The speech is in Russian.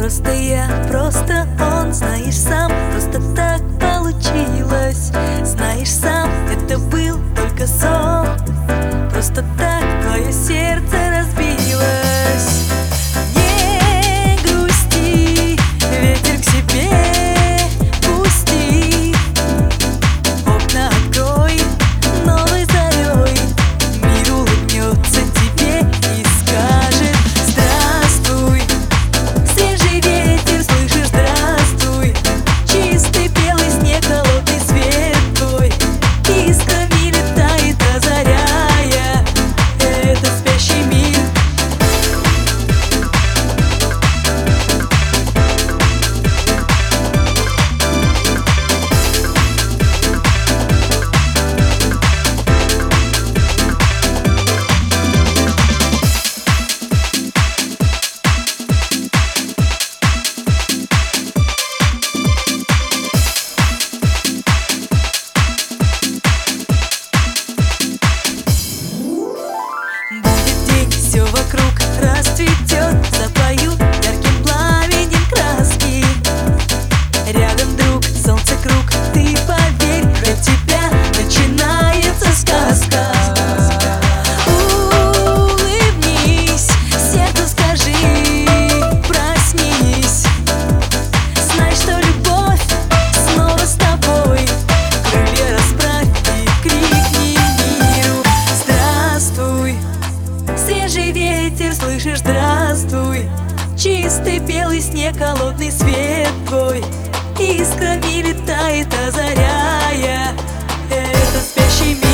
Просто я, просто он, знаешь сам, просто так получилось. Знаешь сам, это был только сон. Просто так твое сердце разбилось. Не грусти, ветер к себе пусти. Окна открой, новой зарей мир улыбнется тебе и скажет: здравствуй. Свежий ветер, слышишь, здравствуй. Чистый белый снег, холодный свет твой искрами летает, озаряя этот спящий мир. Все вокруг расцветет, запоют ярким пламенем краски. Рядом друг, солнце круг, ты поверь, для тебя начинается сказка. Улыбнись, сердцу скажи, проснись. Знай, что любовь снова с тобой. Крылья расправь и крикни миру: здравствуй. Свежий ветер, слышишь, здравствуй. Чистый белый снег, холодный свет твой искрами летает, озаряя этот спящий мир.